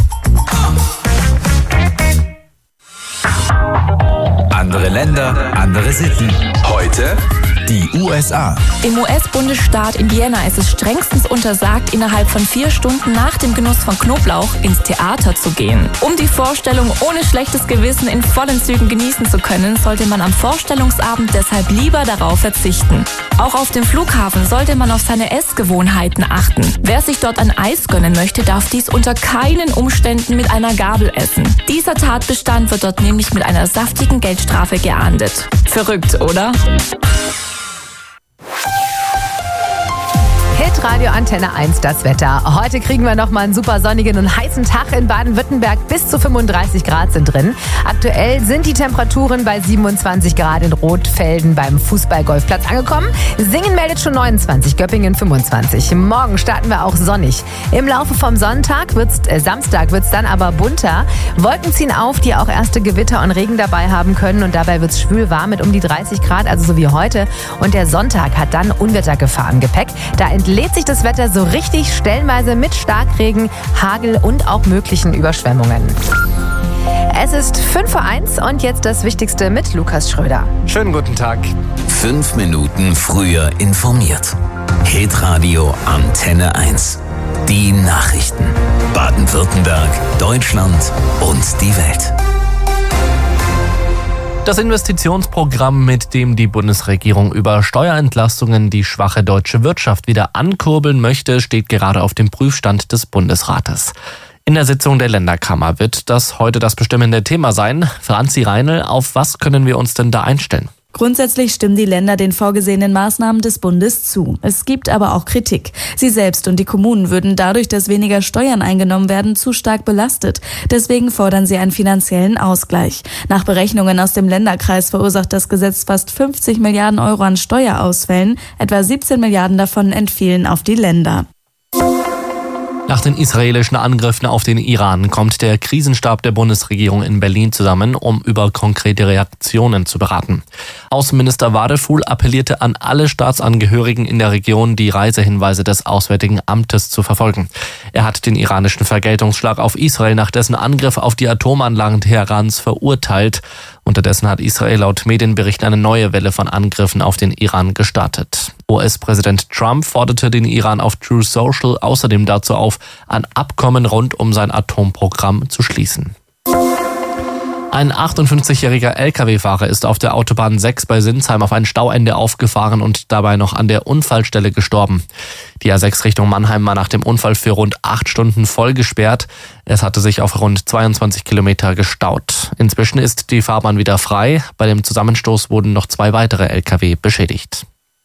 Andere Länder, andere Sitten. Heute die USA. Im US-Bundesstaat Indiana ist es strengstens untersagt, innerhalb von 4 Stunden nach dem Genuss von Knoblauch ins Theater zu gehen. Um die Vorstellung ohne schlechtes Gewissen in vollen Zügen genießen zu können, sollte man am Vorstellungsabend deshalb lieber darauf verzichten. Auch auf dem Flughafen sollte man auf seine Essgewohnheiten achten. Wer sich dort ein Eis gönnen möchte, darf dies unter keinen Umständen mit einer Gabel essen. Dieser Tatbestand wird dort nämlich mit einer saftigen Geldstrafe geahndet. Verrückt, oder? Hitradio Antenne 1, das Wetter. Heute kriegen wir nochmal einen super sonnigen und heißen Tag in Baden-Württemberg. Bis zu 35 Grad sind drin. Aktuell sind die Temperaturen bei 27 Grad in Rotfelden beim Fußball-Golfplatz angekommen. Singen meldet schon 29, Göppingen 25. Morgen starten wir auch sonnig. Im Laufe vom Samstag wird's dann aber bunter. Wolken ziehen auf, die auch erste Gewitter und Regen dabei haben können. Und dabei wird's schwül warm mit um die 30 Grad, also so wie heute. Und der Sonntag hat dann Unwettergefahr im Gepäck. Da entlädt sich das Wetter so richtig, stellenweise mit Starkregen, Hagel und auch möglichen Überschwemmungen. Es ist 5:01 und jetzt das Wichtigste mit Lukas Schröder. Schönen guten Tag. 5 Minuten früher informiert. Hitradio Antenne 1. Die Nachrichten. Baden-Württemberg, Deutschland und die Welt. Das Investitionsprogramm, mit dem die Bundesregierung über Steuerentlastungen die schwache deutsche Wirtschaft wieder ankurbeln möchte, steht gerade auf dem Prüfstand des Bundesrates. In der Sitzung der Länderkammer wird das heute das bestimmende Thema sein. Franzi Reinl, auf was können wir uns denn da einstellen? Grundsätzlich stimmen die Länder den vorgesehenen Maßnahmen des Bundes zu. Es gibt aber auch Kritik. Sie selbst und die Kommunen würden dadurch, dass weniger Steuern eingenommen werden, zu stark belastet. Deswegen fordern sie einen finanziellen Ausgleich. Nach Berechnungen aus dem Länderkreis verursacht das Gesetz fast 50 Milliarden Euro an Steuerausfällen. Etwa 17 Milliarden davon entfielen auf die Länder. Nach den israelischen Angriffen auf den Iran kommt der Krisenstab der Bundesregierung in Berlin zusammen, um über konkrete Reaktionen zu beraten. Außenminister Wadefuhl appellierte an alle Staatsangehörigen in der Region, die Reisehinweise des Auswärtigen Amtes zu verfolgen. Er hat den iranischen Vergeltungsschlag auf Israel nach dessen Angriff auf die Atomanlagen Teherans verurteilt. Unterdessen hat Israel laut Medienberichten eine neue Welle von Angriffen auf den Iran gestartet. US-Präsident Trump forderte den Iran auf Truth Social außerdem dazu auf, ein Abkommen rund um sein Atomprogramm zu schließen. Ein 58-jähriger Lkw-Fahrer ist auf der Autobahn 6 bei Sinsheim auf ein Stauende aufgefahren und dabei noch an der Unfallstelle gestorben. Die A6 Richtung Mannheim war nach dem Unfall für rund 8 Stunden voll gesperrt. Es hatte sich auf rund 22 Kilometer gestaut. Inzwischen ist die Fahrbahn wieder frei. Bei dem Zusammenstoß wurden noch 2 weitere Lkw beschädigt.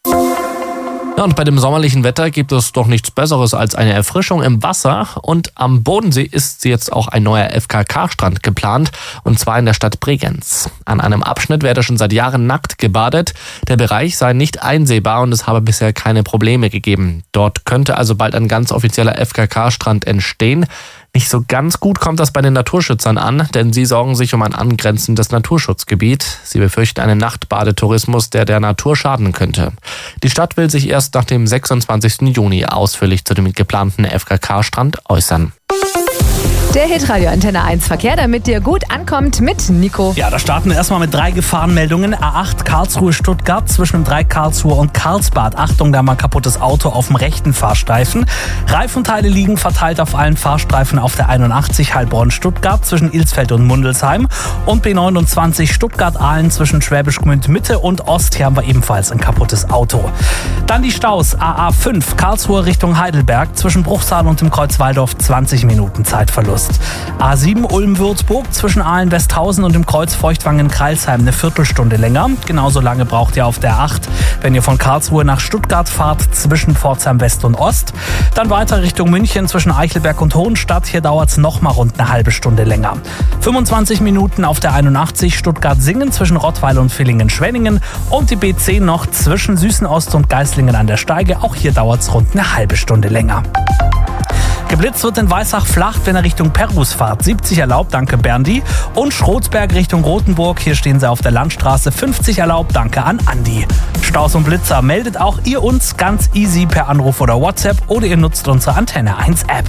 Ja, und bei dem sommerlichen Wetter gibt es doch nichts Besseres als eine Erfrischung im Wasser. Und am Bodensee ist jetzt auch ein neuer FKK-Strand geplant, und zwar in der Stadt Bregenz. An einem Abschnitt werde schon seit Jahren nackt gebadet. Der Bereich sei nicht einsehbar und es habe bisher keine Probleme gegeben. Dort könnte also bald ein ganz offizieller FKK-Strand entstehen. Nicht so ganz gut kommt das bei den Naturschützern an, denn sie sorgen sich um ein angrenzendes Naturschutzgebiet. Sie befürchten einen Nachtbadetourismus, der Natur schaden könnte. Die Stadt will sich erst nach dem 26. Juni ausführlich zu dem geplanten FKK-Strand äußern. Der Hitradio Antenne 1 Verkehr, damit dir gut ankommt mit Nico. Ja, da starten wir erstmal mit 3 Gefahrenmeldungen. A8 Karlsruhe-Stuttgart zwischen dem Dreieck Karlsruhe und Karlsbad. Achtung, da mal kaputtes Auto auf dem rechten Fahrstreifen. Reifenteile liegen verteilt auf allen Fahrstreifen auf der 81 Heilbronn-Stuttgart zwischen Ilsfeld und Mundelsheim. Und B29 Stuttgart-Ahlen zwischen Schwäbisch Gmünd Mitte und Ost. Hier haben wir ebenfalls ein kaputtes Auto. Dann die Staus. AA5 Karlsruhe Richtung Heidelberg zwischen Bruchsal und dem Kreuz Waldorf 20 Minuten Zeitverlust. Ost. A7 Ulm-Würzburg zwischen Aalen-Westhausen und dem Kreuz Feuchtwangen-Kreilsheim eine Viertelstunde länger. Genauso lange braucht ihr auf der 8, wenn ihr von Karlsruhe nach Stuttgart fahrt, zwischen Pforzheim West und Ost. Dann weiter Richtung München zwischen Eichelberg und Hohenstadt. Hier dauert es nochmal rund eine halbe Stunde länger. 25 Minuten auf der 81 Stuttgart-Singen zwischen Rottweil und Villingen-Schwenningen. Und die B10 noch zwischen Süßenost und Geislingen an der Steige. Auch hier dauert es rund eine halbe Stunde länger. Geblitzt wird in Weissach-Flacht, wenn er Richtung Perus fahrt. 70 erlaubt, danke Berndi. Und Schrotsberg Richtung Rothenburg, hier stehen sie auf der Landstraße. 50 erlaubt, danke an Andi. Staus und Blitzer meldet auch ihr uns ganz easy per Anruf oder WhatsApp oder ihr nutzt unsere Antenne 1 App.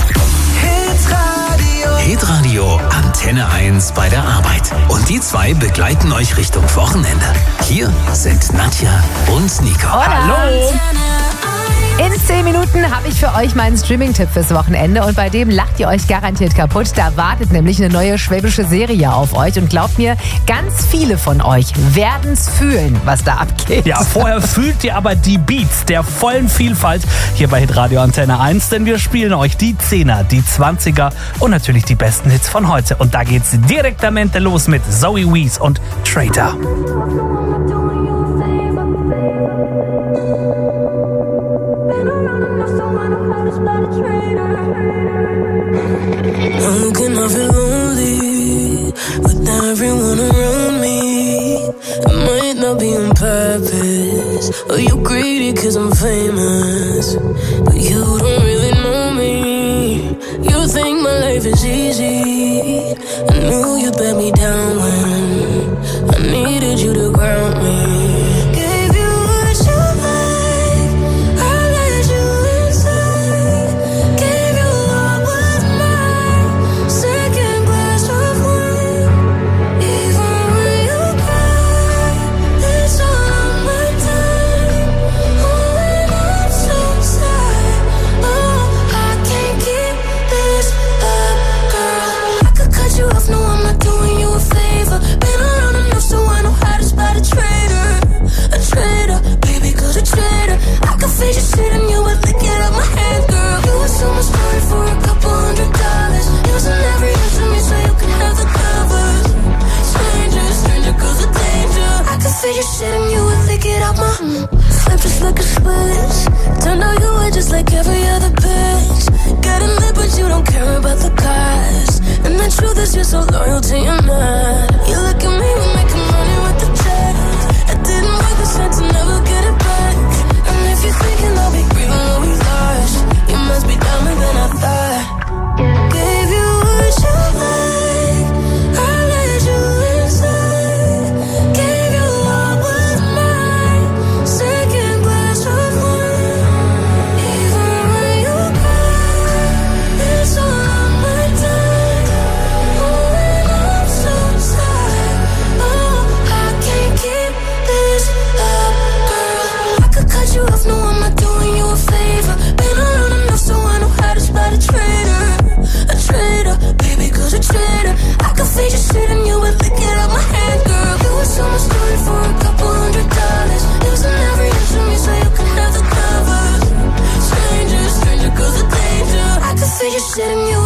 Hitradio Antenne 1 bei der Arbeit. Und die zwei begleiten euch Richtung Wochenende. Hier sind Nadja und Nico. Hallo! In 10 Minuten habe ich für euch meinen Streaming-Tipp fürs Wochenende und bei dem lacht ihr euch garantiert kaputt. Da wartet nämlich eine neue schwäbische Serie auf euch und glaubt mir, ganz viele von euch werden es fühlen, was da abgeht. Ja, vorher fühlt ihr aber die Beats der vollen Vielfalt hier bei Hitradio Antenne 1, denn wir spielen euch die 10er, die 20er und natürlich die besten Hits von heute. Und da geht's direktamente los mit Zoe Wees und Traitor. How can I feel lonely with everyone around me? It might not be on purpose, or you greedy cause I'm famous, but you don't really know me. You think my life is easy. I knew you'd let me down when I needed you to ground me. You're so loyal to your man. You look at me, we're making money with the cheddar. I didn't work the cent to never get it back. And if you're thinking I'll be grieving what we lost, you must be dumber than I thought. Gave you what you like, I let you inside. Gave you what was mine, second glass of wine. Even when you cry, it's all on my time. You off, no, I'm not doing you a favor. Been around enough so I know how to spot a traitor, baby, cause a traitor. I could fade your shit and you would lick it out my hand, girl. You was so much story for a couple $100. Using every inch of me so you can have the cover. Stranger, cause a danger. I could fade your shit and you